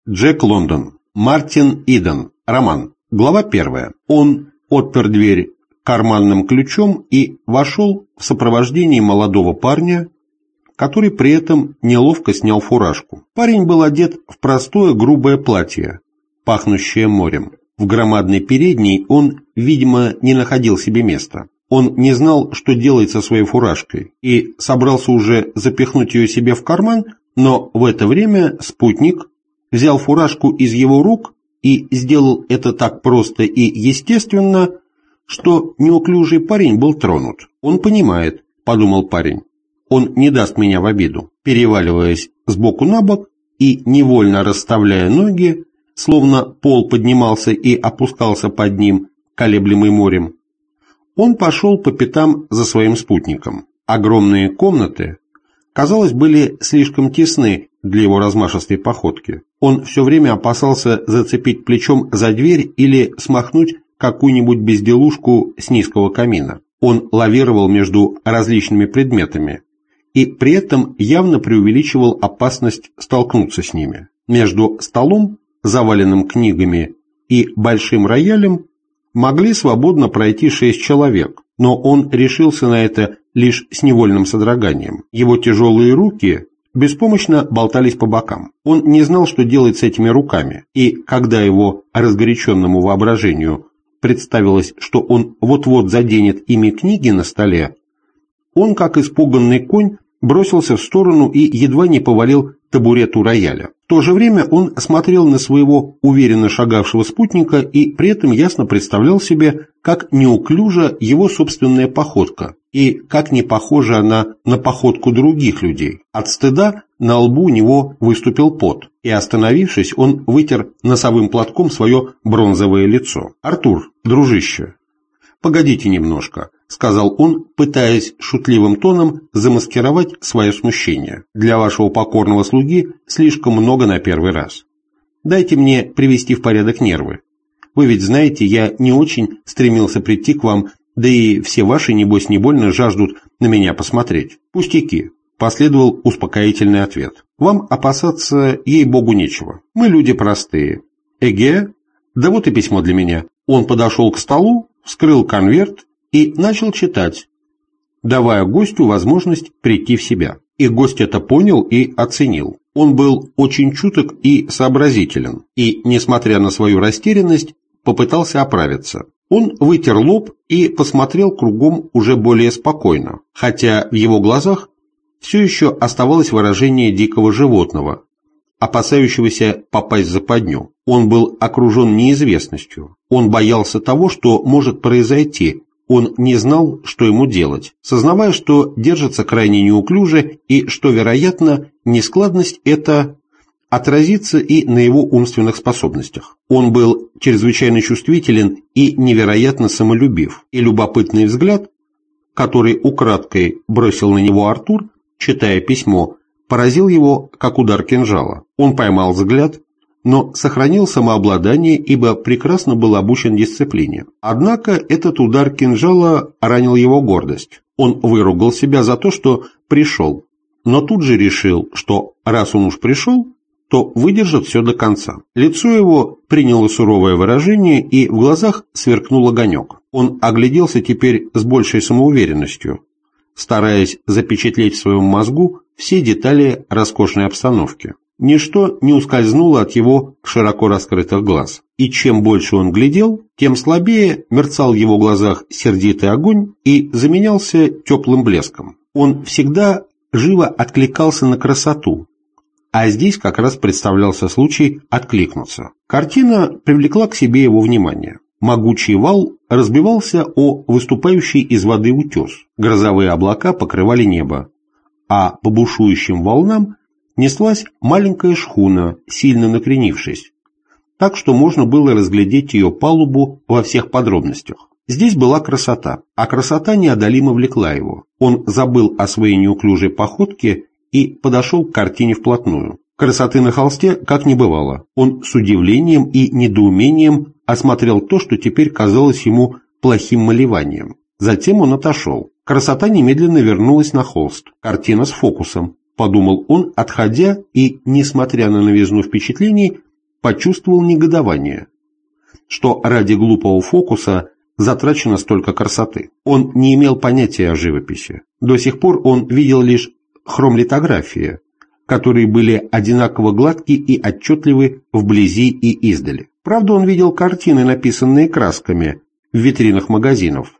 Джек Лондон. Мартин Иден. Роман. Глава 1. Он отпер дверь карманным ключом и вошел в сопровождении молодого парня, который при этом неловко снял фуражку. Парень был одет в простое грубое платье, пахнущее морем. В громадной передней он, видимо, не находил себе места. Он не знал, что делать со своей фуражкой, и собрался уже запихнуть ее себе в карман, но в это время спутник взял фуражку из его рук и сделал это так просто и естественно, что неуклюжий парень был тронут. «Он понимает», — подумал парень, — «он не даст меня в обиду». Переваливаясь с боку на бок и невольно расставляя ноги, словно пол поднимался и опускался под ним, колеблемый морем, он пошел по пятам за своим спутником. Огромные комнаты, казалось, были слишком тесны для его размашистой походки. Он все время опасался зацепить плечом за дверь или смахнуть какую-нибудь безделушку с низкого камина. Он лавировал между различными предметами и при этом явно преувеличивал опасность столкнуться с ними. Между столом, заваленным книгами, и большим роялем могли свободно пройти 6 человек, но он решился на это лишь с невольным содроганием. Его тяжелые руки беспомощно болтались по бокам. Он не знал, что делать с этими руками, и когда его разгоряченному воображению представилось, что он вот-вот заденет ими книги на столе, он, как испуганный конь, бросился в сторону и едва не повалил табурету рояля. В то же время он смотрел на своего уверенно шагавшего спутника и при этом ясно представлял себе, как неуклюжа его собственная походка и как не похожа она на походку других людей. От стыда на лбу у него выступил пот, и, остановившись, он вытер носовым платком свое бронзовое лицо. «Артур, дружище, погодите немножко», — сказал он, пытаясь шутливым тоном замаскировать свое смущение. «Для вашего покорного слуги слишком много на первый раз. Дайте мне привести в порядок нервы. Вы ведь знаете, я не очень стремился прийти к вам, да и все ваши, небось, не больно жаждут на меня посмотреть». «Пустяки», — последовал успокоительный ответ. «Вам опасаться, ей-богу, нечего. Мы люди простые». «Эге? Да вот и письмо для меня». Он подошел к столу, вскрыл конверт и начал читать, давая гостю возможность прийти в себя. И гость это понял и оценил. Он был очень чуток и сообразителен, и, несмотря на свою растерянность, попытался оправиться. Он вытер лоб и посмотрел кругом уже более спокойно, хотя в его глазах все еще оставалось выражение дикого животного, опасающегося попасть в западню. Он был окружен неизвестностью. Он боялся того, что может произойти. Он не знал, что ему делать, сознавая, что держится крайне неуклюже и что, вероятно, нескладность эта отразится и на его умственных способностях. Он был чрезвычайно чувствителен и невероятно самолюбив, и любопытный взгляд, который украдкой бросил на него Артур, читая письмо, поразил его, как удар кинжала. Он поймал взгляд, но сохранил самообладание, ибо прекрасно был обучен дисциплине. Однако этот удар кинжала ранил его гордость. Он выругал себя за то, что пришел, но тут же решил, что раз он уж пришел, то выдержит все до конца. Лицо его приняло суровое выражение, и в глазах сверкнул огонек. Он огляделся теперь с большей самоуверенностью, стараясь запечатлеть в своем мозгу все детали роскошной обстановки. Ничто не ускользнуло от его широко раскрытых глаз, и чем больше он глядел, тем слабее мерцал в его глазах сердитый огонь и заменялся теплым блеском. Он всегда живо откликался на красоту, а здесь как раз представлялся случай откликнуться. Картина привлекла к себе его внимание. Могучий вал разбивался о выступающий из воды утес, грозовые облака покрывали небо, а по бушующим волнам неслась маленькая шхуна, сильно накренившись, так что можно было разглядеть ее палубу во всех подробностях. Здесь была красота, а красота неодолимо влекла его. Он забыл о своей неуклюжей походке и подошел к картине вплотную. Красоты на холсте как не бывало. Он с удивлением и недоумением осмотрел то, что теперь казалось ему плохим малеванием. Затем он отошел. Красота немедленно вернулась на холст. Картина с фокусом, подумал он, отходя, и, несмотря на новизну впечатлений, почувствовал негодование, что ради глупого фокуса затрачено столько красоты. Он не имел понятия о живописи. До сих пор он видел лишь хромлитографии, которые были одинаково гладки и отчетливы вблизи и издали. Правда, он видел картины, написанные красками, в витринах магазинов,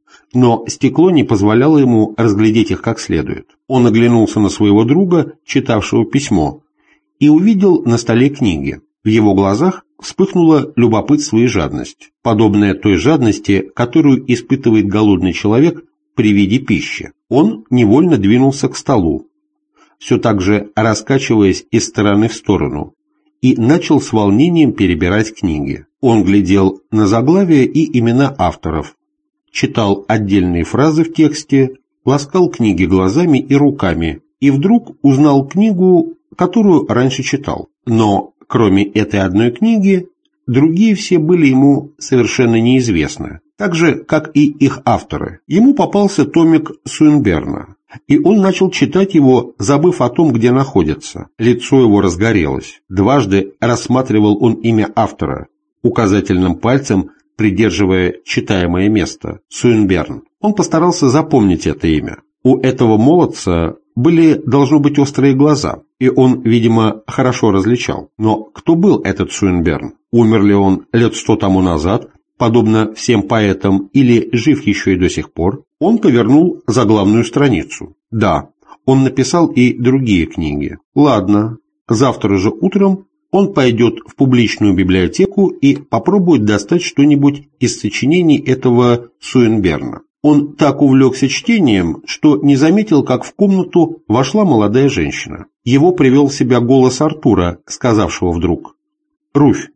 но стекло не позволяло ему разглядеть их как следует. Он оглянулся на своего друга, читавшего письмо, и увидел на столе книги. В его глазах вспыхнуло любопытство и жадность, подобная той жадности, которую испытывает голодный человек при виде пищи. Он невольно двинулся к столу, все так же раскачиваясь из стороны в сторону, и начал с волнением перебирать книги. Он глядел на заглавия и имена авторов, читал отдельные фразы в тексте, ласкал книги глазами и руками, и вдруг узнал книгу, которую раньше читал. Но кроме этой одной книги, другие все были ему совершенно неизвестны, так же, как и их авторы. Ему попался томик Суинберна, и он начал читать его, забыв о том, где находится. Лицо его разгорелось. Дважды рассматривал он имя автора, указательным пальцем придерживая читаемое место – Суинберн. Он постарался запомнить это имя. У этого молодца были, должно быть, острые глаза, и он, видимо, хорошо различал. Но кто был этот Суинберн? Умер ли он лет 100 тому назад, подобно всем поэтам, или жив еще и до сих пор? Он повернул заглавную страницу. Да, он написал и другие книги. Ладно, завтра же утром он пойдет в публичную библиотеку и попробует достать что-нибудь из сочинений этого Суинберна. Он так увлекся чтением, что не заметил, как в комнату вошла молодая женщина. Его привел в себя голос Артура, сказавшего вдруг: «Руфь,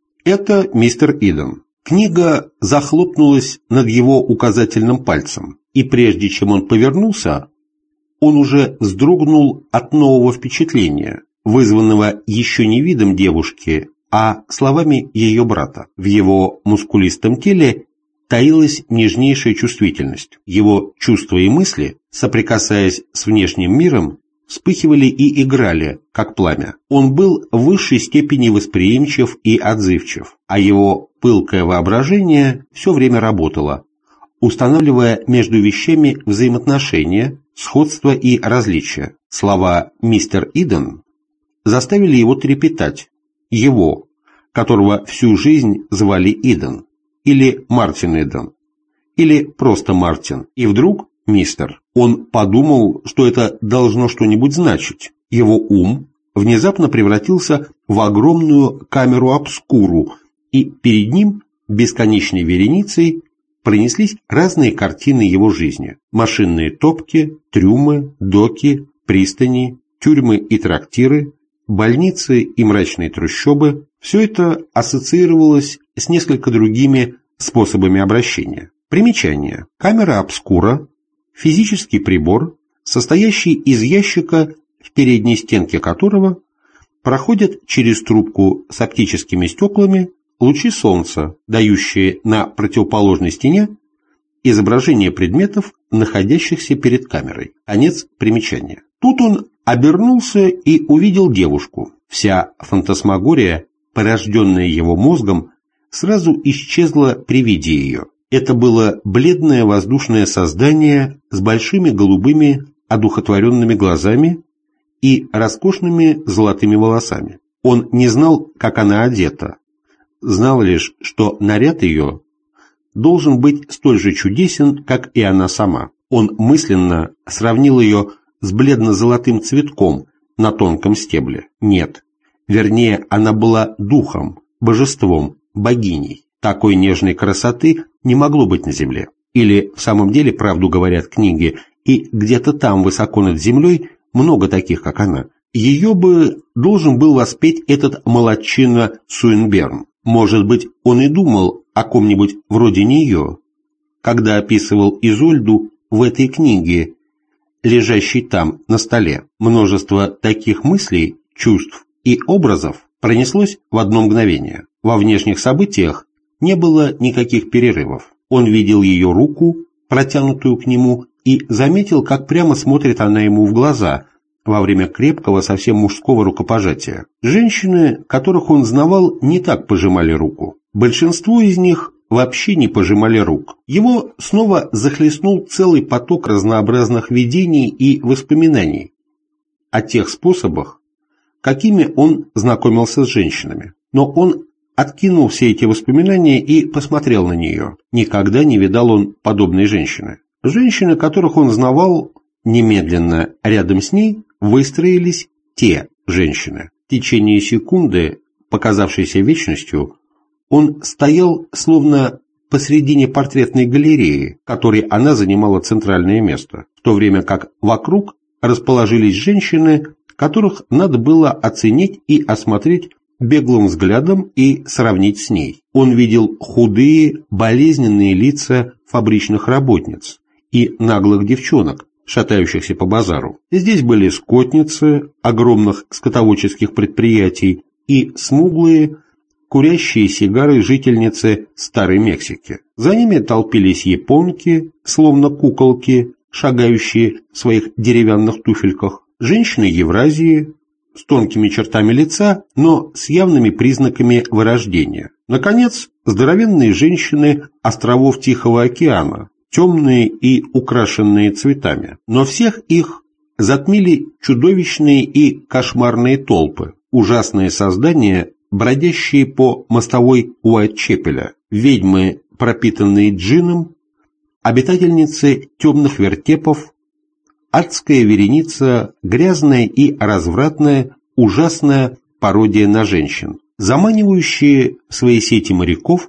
это мистер Иден». Книга захлопнулась над его указательным пальцем, и прежде чем он повернулся, он уже вздрогнул от нового впечатления, вызванного еще не видом девушки, а словами ее брата. В его мускулистом теле таилась нежнейшая чувствительность. Его чувства и мысли, соприкасаясь с внешним миром, вспыхивали и играли, как пламя. Он был в высшей степени восприимчив и отзывчив, а его пылкое воображение все время работало, устанавливая между вещами взаимоотношения, сходства и различия. Слова «мистер Иден» заставили его трепетать, его, которого всю жизнь звали Иден, или Мартин Иден, или просто Мартин, и вдруг мистер. Он подумал, что это должно что-нибудь значить. Его ум внезапно превратился в огромную камеру-обскуру, и перед ним бесконечной вереницей пронеслись разные картины его жизни. Машинные топки, трюмы, доки, пристани, тюрьмы и трактиры, больницы и мрачные трущобы. Все это ассоциировалось с несколько другими способами обращения. Примечание. Камера обскура – физический прибор, состоящий из ящика, в передней стенке которого проходят через трубку с оптическими стеклами лучи солнца, дающие на противоположной стене изображение предметов, находящихся перед камерой. Конец примечания. Тут он обернулся и увидел девушку. Вся фантасмагория, порожденная его мозгом, сразу исчезла при виде ее. Это было бледное воздушное создание с большими голубыми одухотворенными глазами и роскошными золотыми волосами. Он не знал, как она одета, знал лишь, что наряд ее должен быть столь же чудесен, как и она сама. Он мысленно сравнил ее с бледно-золотым цветком на тонком стебле. Нет, вернее, она была духом, божеством, богиней. Такой нежной красоты не могло быть на земле. Или, в самом деле, правду говорят книги, и где-то там, высоко над землей, много таких, как она. Ее бы должен был воспеть этот молодчина Суинберн. Может быть, он и думал о ком-нибудь вроде нее, когда описывал Изольду в этой книге, лежащей там, на столе. Множество таких мыслей, чувств и образов пронеслось в одно мгновение. Во внешних событиях не было никаких перерывов. Он видел ее руку, протянутую к нему, и заметил, как прямо смотрит она ему в глаза, во время крепкого, совсем мужского рукопожатия. Женщины, которых он знавал, не так пожимали руку. Большинство из них вообще не пожимали рук. Его снова захлестнул целый поток разнообразных видений и воспоминаний о тех способах, какими он знакомился с женщинами. Но он откинул все эти воспоминания и посмотрел на нее. Никогда не видал он подобной женщины. Женщины, которых он знавал, немедленно рядом с ней выстроились те женщины. В течение секунды, показавшейся вечностью, он стоял словно посредине портретной галереи, в которой она занимала центральное место, в то время как вокруг расположились женщины, которых надо было оценить и осмотреть беглым взглядом и сравнить с ней. Он видел худые, болезненные лица фабричных работниц и наглых девчонок, шатающихся по базару. Здесь были скотницы огромных скотоводческих предприятий и смуглые, курящие сигары жительницы Старой Мексики. За ними толпились японки, словно куколки, шагающие в своих деревянных туфельках, женщины Евразии с тонкими чертами лица, но с явными признаками вырождения. Наконец, здоровенные женщины островов Тихого океана, темные и украшенные цветами. Но всех их затмили чудовищные и кошмарные толпы, ужасные создания, бродящие по мостовой Уайтчепеля, ведьмы, пропитанные джином, обитательницы темных вертепов, адская вереница, грязная и развратная, ужасная пародия на женщин, заманивающие в свои сети моряков,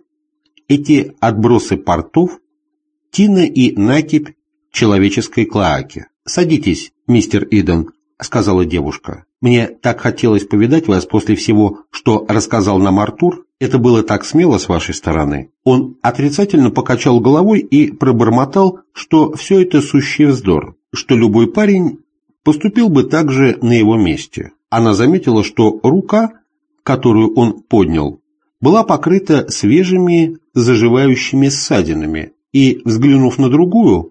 эти отбросы портов, тина и накипь человеческой клоаки. «Садитесь, мистер Иден», — сказала девушка. «Мне так хотелось повидать вас после всего, что рассказал нам Артур. Это было так смело с вашей стороны». Он отрицательно покачал головой и пробормотал, что все это сущий вздор, что любой парень поступил бы так же на его месте. Она заметила, что рука, которую он поднял, была покрыта свежими заживающими ссадинами, и, взглянув на другую,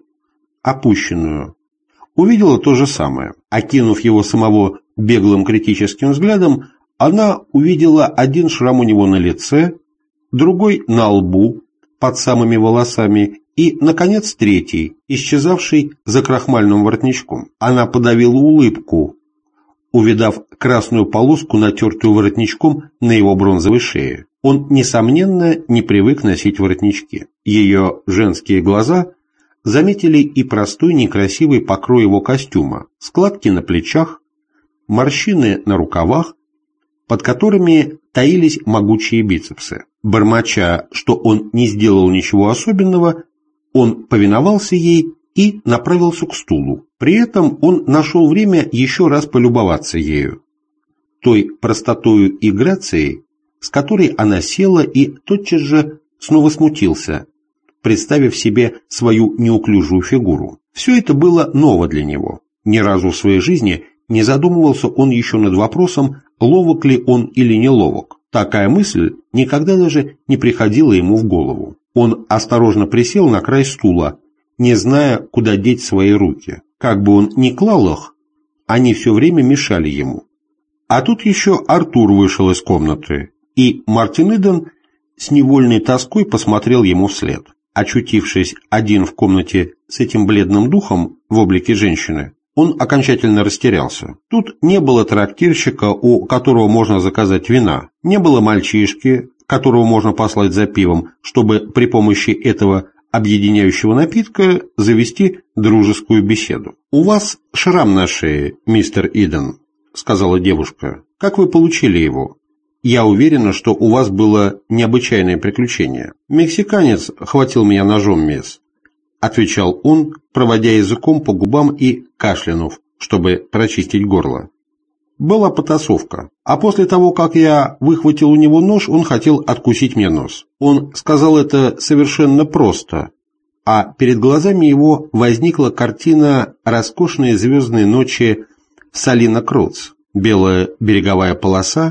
опущенную, увидела то же самое. Окинув его самого беглым критическим взглядом, она увидела один шрам у него на лице, другой на лбу, под самыми волосами, и, наконец, третий, исчезавший за крахмальным воротничком. Она подавила улыбку, увидав красную полоску, натертую воротничком на его бронзовой шее. Он, несомненно, не привык носить воротнички. Ее женские глаза заметили и простой некрасивый покрой его костюма, складки на плечах, морщины на рукавах, под которыми таились могучие бицепсы. Бормоча, что он не сделал ничего особенного, он повиновался ей и направился к стулу. При этом он нашел время еще раз полюбоваться ею, той простотою и грацией, с которой она села, и тотчас же снова смутился, представив себе свою неуклюжую фигуру. Все это было ново для него. Ни разу в своей жизни не задумывался он еще над вопросом, ловок ли он или не ловок. Такая мысль никогда даже не приходила ему в голову. Он осторожно присел на край стула, не зная, куда деть свои руки. Как бы он ни клал их, они все время мешали ему. А тут еще Артур вышел из комнаты, и Мартин Иден с невольной тоской посмотрел ему вслед. Очутившись один в комнате с этим бледным духом в облике женщины, он окончательно растерялся. Тут не было трактирщика, у которого можно заказать вина, не было мальчишки, которого можно послать за пивом, чтобы при помощи этого объединяющего напитка завести дружескую беседу. «У вас шрам на шее, мистер Иден», — сказала девушка. «Как вы получили его? Я уверена, что у вас было необычайное приключение». «Мексиканец хватил меня ножом, мисс», — отвечал он, проводя языком по губам и кашлянув, чтобы прочистить горло. «Была потасовка. А после того, как я выхватил у него нож, он хотел откусить мне нос. Он сказал это совершенно просто, а перед глазами его возникла картина роскошной звездной ночи в Салина-Круц. Белая береговая полоса,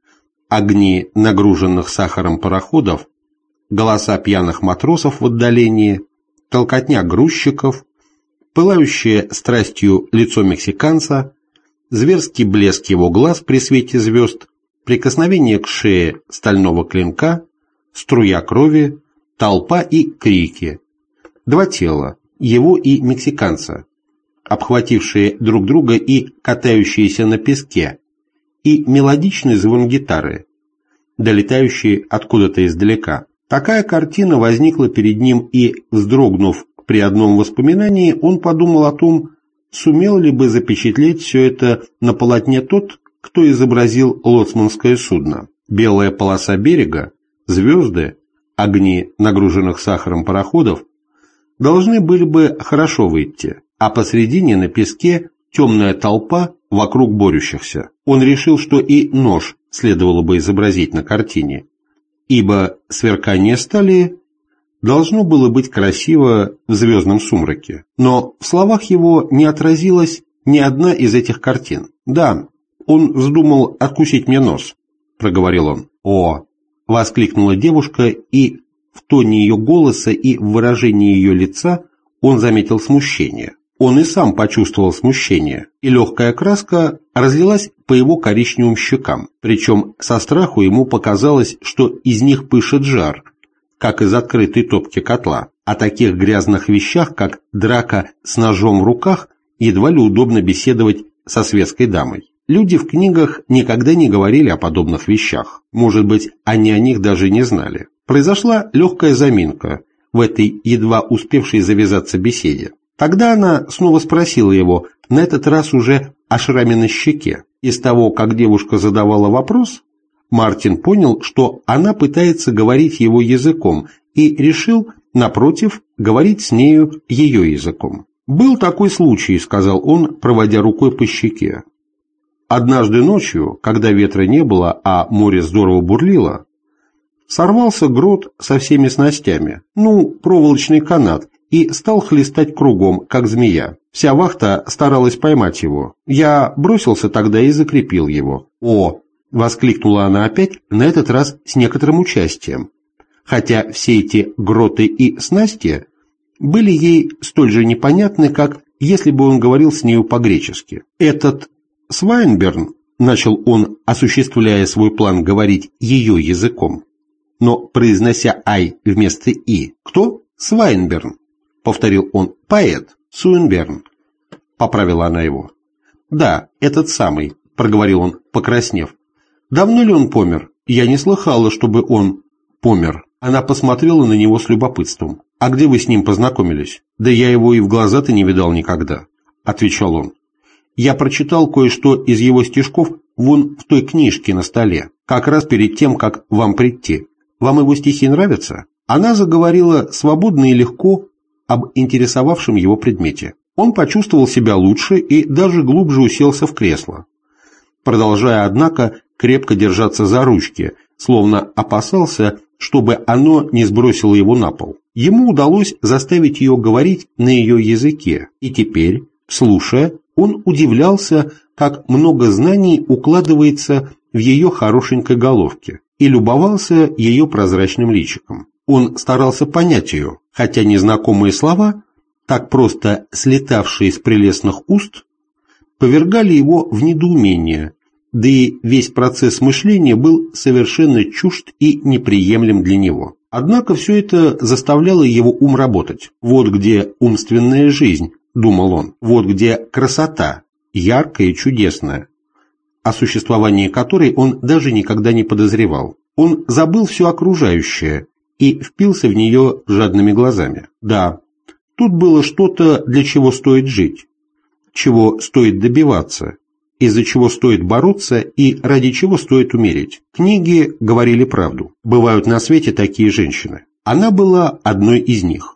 огни нагруженных сахаром пароходов, голоса пьяных матросов в отдалении, толкотня грузчиков, пылающее страстью лицо мексиканца, зверский блеск его глаз при свете звезд, прикосновение к шее стального клинка, струя крови, толпа и крики. Два тела, его и мексиканца, обхватившие друг друга и катающиеся на песке, и мелодичный звон гитары, долетающий откуда-то издалека. Такая картина возникла перед ним, и, вздрогнув при одном воспоминании, он подумал о том, сумел ли бы запечатлеть все это на полотне тот, кто изобразил лоцманское судно. Белая полоса берега, звезды, огни нагруженных сахаром пароходов должны были бы хорошо выйти, а посредине на песке темная толпа вокруг борющихся. Он решил, что и нож следовало бы изобразить на картине, ибо сверкание стали должно было быть красиво в звездном сумраке. Но в словах его не отразилась ни одна из этих картин. «Да, он вздумал откусить мне нос», — проговорил он. «О!» — воскликнула девушка, и в тоне ее голоса и в выражении ее лица он заметил смущение. Он и сам почувствовал смущение, и легкая краска разлилась по его коричневым щекам, причем со страху ему показалось, что из них пышет жар, как из открытой топки котла. О таких грязных вещах, как драка с ножом в руках, едва ли удобно беседовать со светской дамой. Люди в книгах никогда не говорили о подобных вещах. Может быть, они о них даже не знали. Произошла легкая заминка в этой едва успевшей завязаться беседе. Тогда она снова спросила его, на этот раз уже о шраме на щеке. Из того, как девушка задавала вопрос, Мартин понял, что она пытается говорить его языком, и решил, напротив, говорить с нею ее языком. «Был такой случай», — сказал он, проводя рукой по щеке. «Однажды ночью, когда ветра не было, а море здорово бурлило, сорвался грот со всеми снастями, проволочный канат, и стал хлестать кругом, как змея. Вся вахта старалась поймать его. Я бросился тогда и закрепил его». «О!» — воскликнула она опять, на этот раз с некоторым участием, хотя все эти гроты и снасти были ей столь же непонятны, как если бы он говорил с нею по-гречески. «Этот Свайнберн», — начал он, осуществляя свой план говорить ее языком, но произнося «ай» вместо «и». «Кто?» «Свайнберн», — повторил он. «Поэт, Суинберн», — поправила она его. «Да, этот самый», — проговорил он, покраснев. «Давно ли он помер? Я не слыхала, чтобы он помер». Она посмотрела на него с любопытством. «А где вы с ним познакомились?» «Да я его и в глаза-то не видал никогда», — отвечал он. «Я прочитал кое-что из его стишков вон в той книжке на столе, как раз перед тем, как вам прийти. Вам его стихи нравятся?» Она заговорила свободно и легко об интересовавшем его предмете. Он почувствовал себя лучше и даже глубже уселся в кресло, продолжая, однако, крепко держаться за ручки, словно опасался, чтобы оно не сбросило его на пол. Ему удалось заставить ее говорить на ее языке, и теперь, слушая, он удивлялся, как много знаний укладывается в ее хорошенькой головке, и любовался ее прозрачным личиком. Он старался понять ее, хотя незнакомые слова, так просто слетавшие из прелестных уст, повергали его в недоумение, да и весь процесс мышления был совершенно чужд и неприемлем для него. Однако все это заставляло его ум работать. «Вот где умственная жизнь», — думал он, — «вот где красота, яркая и чудесная, о существовании которой он даже никогда не подозревал. Он забыл все окружающее и впился в нее жадными глазами. Да, тут было что-то, для чего стоит жить, чего стоит добиваться, из-за чего стоит бороться и ради чего стоит умереть. Книги говорили правду. Бывают на свете такие женщины. Она была одной из них.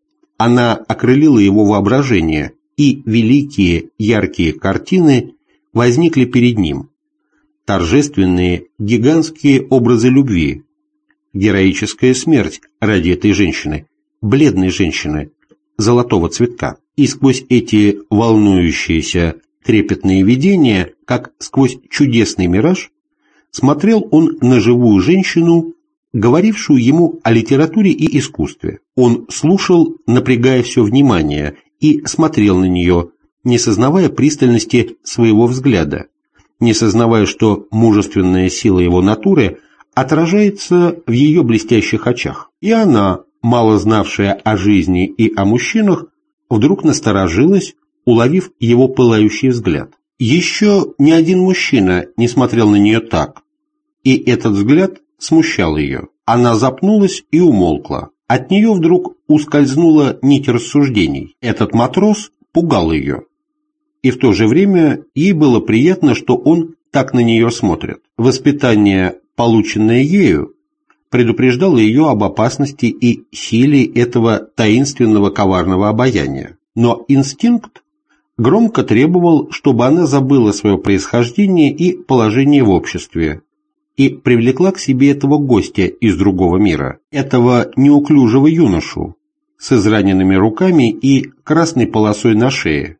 Она окрылила его воображение, и великие яркие картины возникли перед ним. Торжественные, гигантские образы любви, героическая смерть ради этой женщины, бледной женщины, золотого цветка. И сквозь эти волнующиеся, трепетные видения, как сквозь чудесный мираж, смотрел он на живую женщину, говорившую ему о литературе и искусстве. Он слушал, напрягая все внимание, и смотрел на нее, не сознавая пристальности своего взгляда, не сознавая, что мужественная сила его натуры отражается в ее блестящих очах. И она, мало знавшая о жизни и о мужчинах, вдруг насторожилась, уловив его пылающий взгляд. Еще ни один мужчина не смотрел на нее так, и этот взгляд смущал ее. Она запнулась и умолкла. От нее вдруг ускользнула нить рассуждений. Этот матрос пугал ее. И в то же время ей было приятно, что он так на нее смотрит. Воспитание, полученное ею, предупреждало ее об опасности и силе этого таинственного коварного обаяния. Но инстинкт громко требовал, чтобы она забыла свое происхождение и положение в обществе, и привлекла к себе этого гостя из другого мира, этого неуклюжего юношу с израненными руками и красной полосой на шее,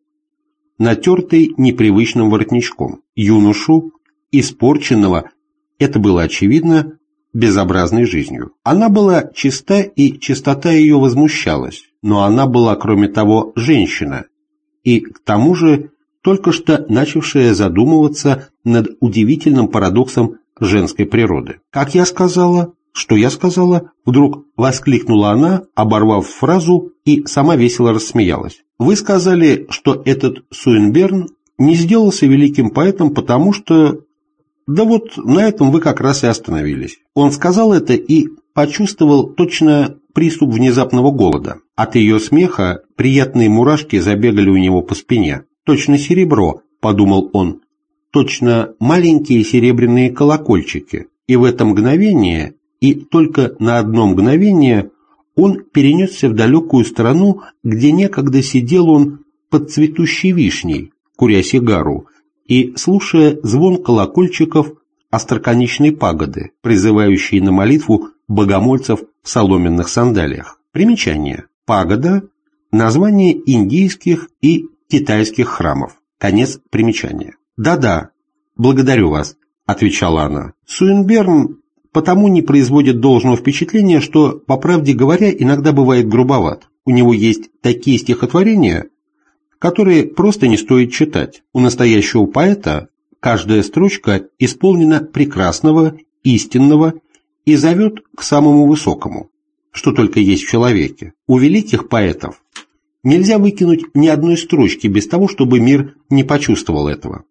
натертой непривычным воротничком, юношу, испорченного, это было очевидно, безобразной жизнью. Она была чиста, и чистота ее возмущалась, но она была, кроме того, женщина, и к тому же только что начавшая задумываться над удивительным парадоксом женской природы. «Как я сказала? Что я сказала?» Вдруг воскликнула она, оборвав фразу, и сама весело рассмеялась. «Вы сказали, что этот Суинберн не сделался великим поэтом, потому что...» «Да вот на этом вы как раз и остановились». Он сказал это и почувствовал точно приступ внезапного голода. От ее смеха приятные мурашки забегали у него по спине. «Точно серебро», — подумал он, — «точно маленькие серебряные колокольчики». И в это мгновение, и только на одно мгновение, он перенесся в далекую страну, где некогда сидел он под цветущей вишней, куря сигару, и слушая звон колокольчиков остроконечной пагоды, призывающей на молитву богомольцев в соломенных сандалиях. Примечание. Пагода – название индийских и китайских храмов. Конец примечания. «Да-да, благодарю вас», – отвечала она. «Суинберн потому не производит должного впечатления, что, по правде говоря, иногда бывает грубоват. У него есть такие стихотворения, которые просто не стоит читать. У настоящего поэта каждая строчка исполнена прекрасного, истинного и зовет к самому высокому, что только есть в человеке. У великих поэтов нельзя выкинуть ни одной строчки без того, чтобы мир не почувствовал этого.